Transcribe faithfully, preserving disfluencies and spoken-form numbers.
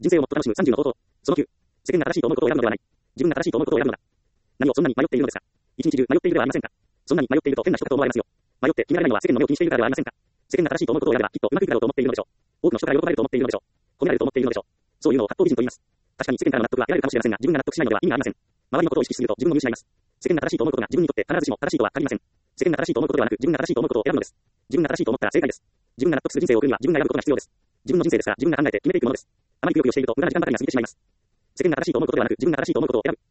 人生をもっと楽しむさんじゅうの方法。そのきゅう。世間が正しいと思うことを選ぶのではない。自分が正しいと思うことを選ぶのだ。何をそんなに迷っているのですか。一日中迷っているではありませんか。そんなに迷っていると変な人かと思われますよ。迷って決められないのは世間の目を気にしているからではありませんか。世間が正しいと思うことをやればきっとうまくいくだろうと思っているのでしょう。多くの人から喜ばれると思っているのでしょう。褒められると思っているのでしょう。そういうのを八方美人と言います。確かに世間からの納得は得られるかもしれませんが、自分が納得しないのでは意味がありません。周りのことを意識しすぎると自分を見失います。世間が正しいと思うことが自分にとって必ずしも正しいとは限りません。世間が正しいと思うことではなく、自分が正しいと思うことを選ぶのです。自分が正しいと思ったら正解です。自分が納得する人生を送るには自分が選ぶことが必要です。自分の人生ですから自分が考えて決めていくものです。あまりくよくよしていると無駄な時間ばかりが過ぎてしまいます。世間が正しいと思うことではなく、自分が正しいと思うことを選ぶ。